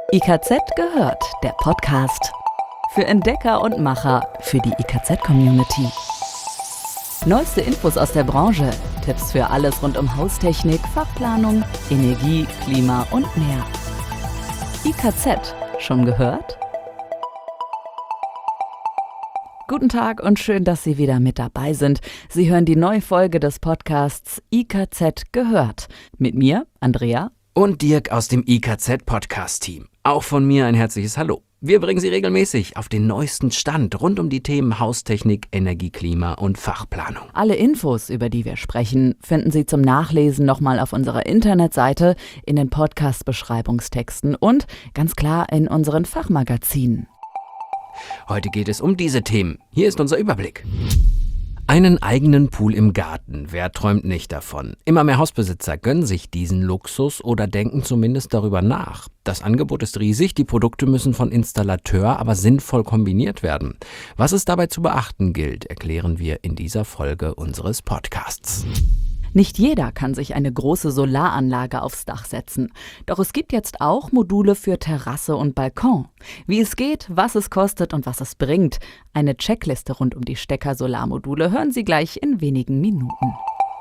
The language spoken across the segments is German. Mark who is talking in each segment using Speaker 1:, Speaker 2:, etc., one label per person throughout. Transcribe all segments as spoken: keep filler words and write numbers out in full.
Speaker 1: I K Z gehört, der Podcast. Für Entdecker und Macher, für die I K Z-Community. Neueste Infos aus der Branche, Tipps für alles rund um Haustechnik, Fachplanung, Energie, Klima und mehr. I K Z, schon gehört? Guten Tag und schön, dass Sie wieder mit dabei sind. Sie hören die neue Folge des Podcasts I K Z gehört. Mit mir, Andrea.
Speaker 2: Und Dirk aus dem I K Z-Podcast-Team. Auch von mir ein herzliches Hallo. Wir bringen Sie regelmäßig auf den neuesten Stand rund um die Themen Haustechnik, Energie, Klima und Fachplanung.
Speaker 1: Alle Infos, über die wir sprechen, finden Sie zum Nachlesen nochmal auf unserer Internetseite, in den Podcast-Beschreibungstexten und ganz klar in unseren Fachmagazinen.
Speaker 2: Heute geht es um diese Themen. Hier ist unser Überblick. Einen eigenen Pool im Garten. Wer träumt nicht davon? Immer mehr Hausbesitzer gönnen sich diesen Luxus oder denken zumindest darüber nach. Das Angebot ist riesig, die Produkte müssen von Installateur aber sinnvoll kombiniert werden. Was es dabei zu beachten gilt, erklären wir in dieser Folge unseres Podcasts.
Speaker 1: Nicht jeder kann sich eine große Solaranlage aufs Dach setzen. Doch es gibt jetzt auch Module für Terrasse und Balkon. Wie es geht, was es kostet und was es bringt. Eine Checkliste rund um die Stecker-Solarmodule hören Sie gleich in wenigen Minuten.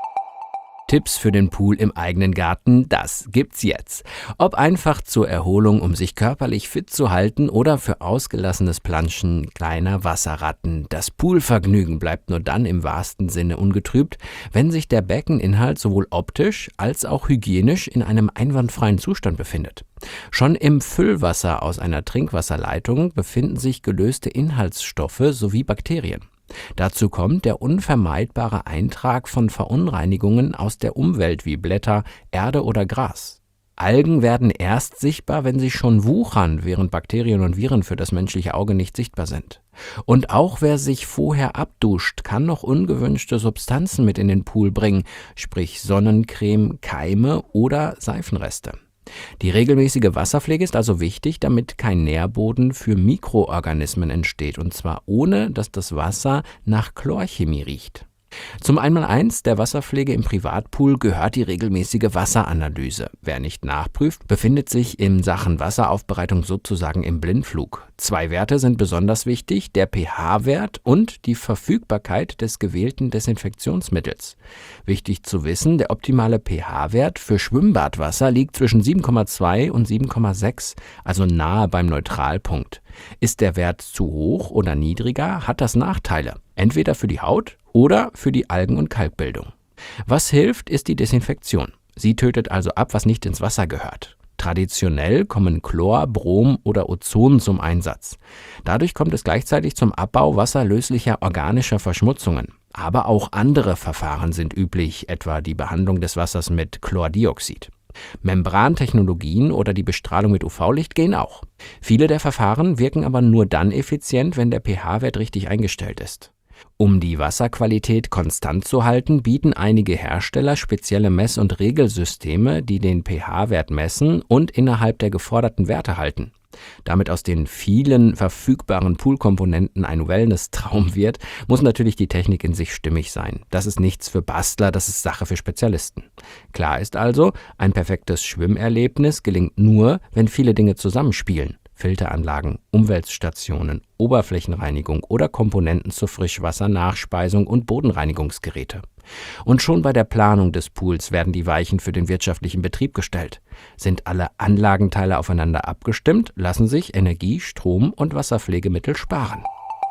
Speaker 2: Tipps für den Pool im eigenen Garten, das gibt's jetzt. Ob einfach zur Erholung, um sich körperlich fit zu halten oder für ausgelassenes Planschen kleiner Wasserratten. Das Poolvergnügen bleibt nur dann im wahrsten Sinne ungetrübt, wenn sich der Beckeninhalt sowohl optisch als auch hygienisch in einem einwandfreien Zustand befindet. Schon im Füllwasser aus einer Trinkwasserleitung befinden sich gelöste Inhaltsstoffe sowie Bakterien. Dazu kommt der unvermeidbare Eintrag von Verunreinigungen aus der Umwelt wie Blätter, Erde oder Gras. Algen werden erst sichtbar, wenn sie schon wuchern, während Bakterien und Viren für das menschliche Auge nicht sichtbar sind. Und auch wer sich vorher abduscht, kann noch ungewünschte Substanzen mit in den Pool bringen, sprich Sonnencreme, Keime oder Seifenreste. Die regelmäßige Wasserpflege ist also wichtig, damit kein Nährboden für Mikroorganismen entsteht, und zwar ohne, dass das Wasser nach Chlorchemie riecht. Zum Einmaleins der Wasserpflege im Privatpool gehört die regelmäßige Wasseranalyse. Wer nicht nachprüft, befindet sich in Sachen Wasseraufbereitung sozusagen im Blindflug. Zwei Werte sind besonders wichtig, der pH-Wert und die Verfügbarkeit des gewählten Desinfektionsmittels. Wichtig zu wissen, der optimale pH-Wert für Schwimmbadwasser liegt zwischen sieben Komma zwei und sieben Komma sechs, also nahe beim Neutralpunkt. Ist der Wert zu hoch oder niedriger, hat das Nachteile, entweder für die Haut oder für die Algen- und Kalkbildung. Was hilft, ist die Desinfektion. Sie tötet also ab, was nicht ins Wasser gehört. Traditionell kommen Chlor, Brom oder Ozon zum Einsatz. Dadurch kommt es gleichzeitig zum Abbau wasserlöslicher organischer Verschmutzungen. Aber auch andere Verfahren sind üblich, etwa die Behandlung des Wassers mit Chlordioxid. Membrantechnologien oder die Bestrahlung mit U V-Licht gehen auch. Viele der Verfahren wirken aber nur dann effizient, wenn der pH-Wert richtig eingestellt ist. Um die Wasserqualität konstant zu halten, bieten einige Hersteller spezielle Mess- und Regelsysteme, die den pH-Wert messen und innerhalb der geforderten Werte halten. Damit aus den vielen verfügbaren Poolkomponenten ein Wellness-Traum wird, muss natürlich die Technik in sich stimmig sein. Das ist nichts für Bastler, das ist Sache für Spezialisten. Klar ist also, ein perfektes Schwimmerlebnis gelingt nur, wenn viele Dinge zusammenspielen. Filteranlagen, Umweltstationen, Oberflächenreinigung oder Komponenten zur Frischwassernachspeisung und Bodenreinigungsgeräte. Und schon bei der Planung des Pools werden die Weichen für den wirtschaftlichen Betrieb gestellt. Sind alle Anlagenteile aufeinander abgestimmt, lassen sich Energie, Strom und Wasserpflegemittel sparen.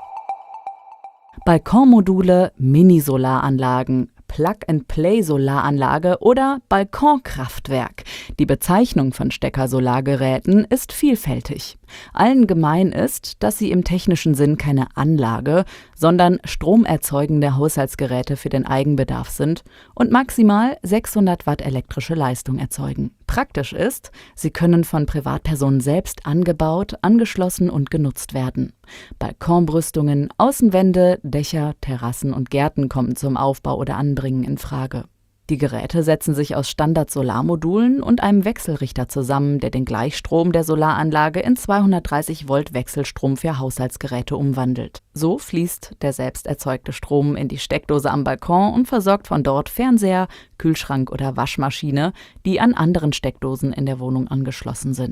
Speaker 1: Balkonmodule, Mini-Solaranlagen, Plug-and-Play-Solaranlage oder Balkonkraftwerk. Die Bezeichnung von Stecker-Solargeräten ist vielfältig. Allen gemein ist, dass sie im technischen Sinn keine Anlage, sondern stromerzeugende Haushaltsgeräte für den Eigenbedarf sind und maximal sechshundert Watt elektrische Leistung erzeugen. Praktisch ist, sie können von Privatpersonen selbst angebaut, angeschlossen und genutzt werden. Balkonbrüstungen, Außenwände, Dächer, Terrassen und Gärten kommen zum Aufbau oder Anbringen in Frage. Die Geräte setzen sich aus Standard-Solarmodulen und einem Wechselrichter zusammen, der den Gleichstrom der Solaranlage in zweihundertdreißig Volt Wechselstrom für Haushaltsgeräte umwandelt. So fließt der selbst erzeugte Strom in die Steckdose am Balkon und versorgt von dort Fernseher, Kühlschrank oder Waschmaschine, die an anderen Steckdosen in der Wohnung angeschlossen sind.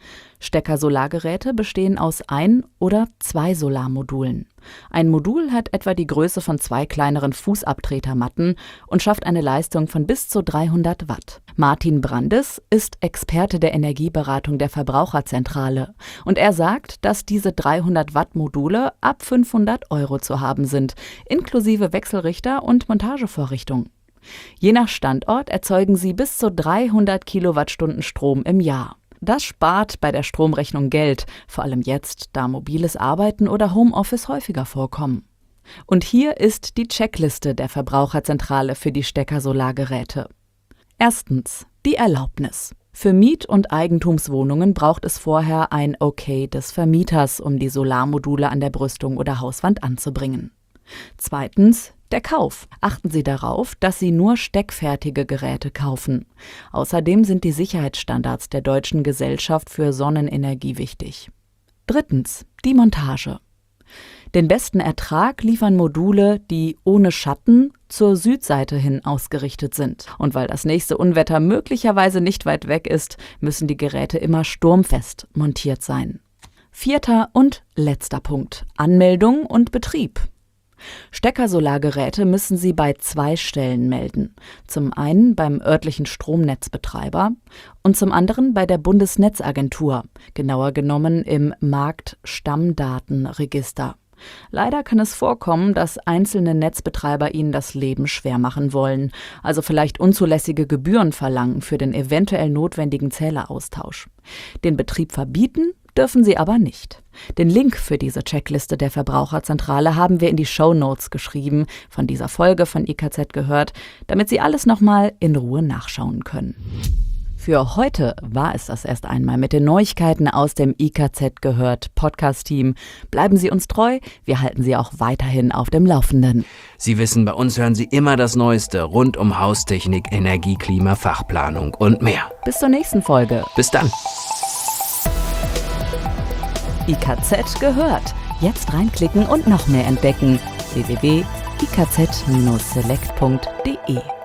Speaker 1: Stecker-Solargeräte bestehen aus ein oder zwei Solarmodulen. Ein Modul hat etwa die Größe von zwei kleineren Fußabtretermatten und schafft eine Leistung von bis zu dreihundert Watt. Martin Brandes ist Experte der Energieberatung der Verbraucherzentrale und er sagt, dass diese dreihundert Watt Module ab fünfhundert Euro zu haben sind, inklusive Wechselrichter und Montagevorrichtung. Je nach Standort erzeugen sie bis zu dreihundert Kilowattstunden Strom im Jahr. Das spart bei der Stromrechnung Geld, vor allem jetzt, da mobiles Arbeiten oder Homeoffice häufiger vorkommen. Und hier ist die Checkliste der Verbraucherzentrale für die Stecker-Solargeräte. Erstens, die Erlaubnis. Für Miet- und Eigentumswohnungen braucht es vorher ein Okay des Vermieters, um die Solarmodule an der Brüstung oder Hauswand anzubringen. Zweitens, der Kauf. Achten Sie darauf, dass Sie nur steckfertige Geräte kaufen. Außerdem sind die Sicherheitsstandards der Deutschen Gesellschaft für Sonnenenergie wichtig. Drittens, die Montage. Den besten Ertrag liefern Module, die ohne Schatten zur Südseite hin ausgerichtet sind. Und weil das nächste Unwetter möglicherweise nicht weit weg ist, müssen die Geräte immer sturmfest montiert sein. Vierter und letzter Punkt: Anmeldung und Betrieb. Stecker-Solargeräte müssen Sie bei zwei Stellen melden. Zum einen beim örtlichen Stromnetzbetreiber und zum anderen bei der Bundesnetzagentur, genauer genommen im Marktstammdatenregister. Leider kann es vorkommen, dass einzelne Netzbetreiber Ihnen das Leben schwer machen wollen, also vielleicht unzulässige Gebühren verlangen für den eventuell notwendigen Zähleraustausch. Den Betrieb verbieten dürfen Sie aber nicht. Den Link für diese Checkliste der Verbraucherzentrale haben wir in die Shownotes geschrieben, von dieser Folge von I K Z gehört, damit Sie alles nochmal in Ruhe nachschauen können. Für heute war es das erst einmal mit den Neuigkeiten aus dem I K Z gehört Podcast-Team. Bleiben Sie uns treu, wir halten Sie auch weiterhin auf dem Laufenden.
Speaker 2: Sie wissen, bei uns hören Sie immer das Neueste rund um Haustechnik, Energie, Klima, Fachplanung und mehr.
Speaker 1: Bis zur nächsten Folge.
Speaker 2: Bis dann.
Speaker 1: I K Z gehört. Jetzt reinklicken und noch mehr entdecken. w w w punkt i k z Bindestrich select punkt d e